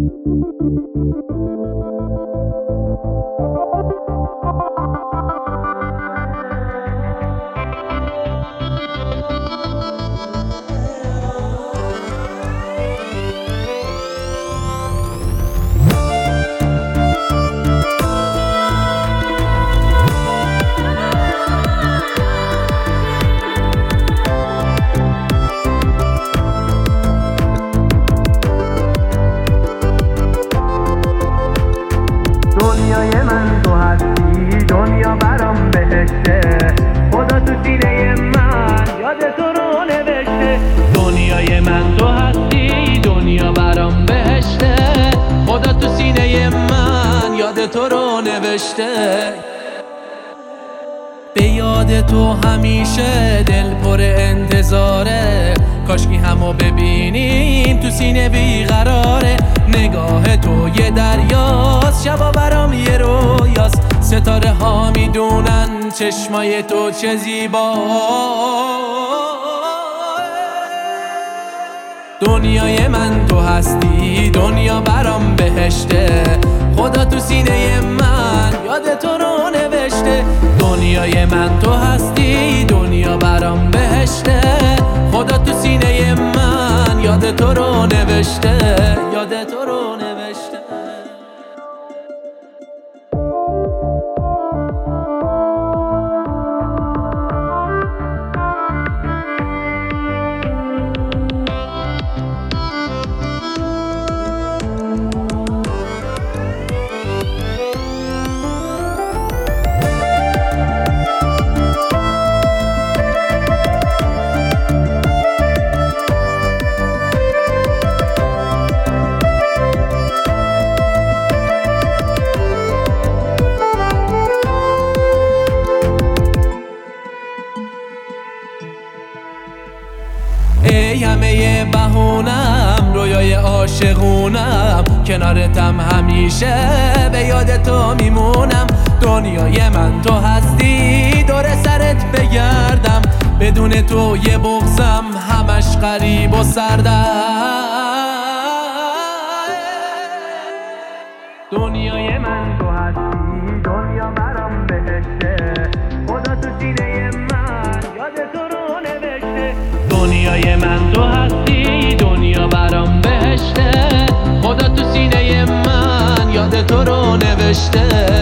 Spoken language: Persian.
دنیای من تو هستی، دنیا برام بهشته، خدا تو سینه من یاد تو رو نوشته. دنیای من تو هستی، دنیا برام بهشته، خدا تو سینه من یاد تو رو نوشته. به یاد تو همیشه دل پر انتظاره، کاشکی همو ببینیم تو سینه بیقراره. نگاه تو یه دریاست، شبا برام یه رویاست، ستاره ها میدونن چشمای تو چه زیبا. دنیای من تو هستی، دنیا برام بهشته، خدا تو سینه من یاد تو رو نوشته. دنیای من تو هستی، دنیا برام بهشته، خدا تو سینه من یاد تو رو نوشته، یاد تو رو نوشته. ای همه بهونم، رویای عاشقونم، کنارتم همیشه به یاد تو میمونم. دنیای من تو هستی، دور سرت بگردم، بدون تو یه بغضم همش غریب و سردم. دنیای من تو هستی، دنیا برام بهشته، خدا تو سینه من یاد تو رو نوشته. دنیای من تو هستی، دنیا برام بهشته، خدا تو سینه من یاد تو رو نوشته.